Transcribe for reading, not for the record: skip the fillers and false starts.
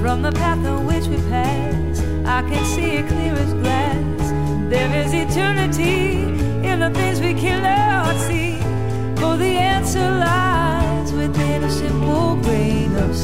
From the path on which we pass, I can see it clear as glass. There is eternity in the things we cannot see, for the answer lies within a simple grain of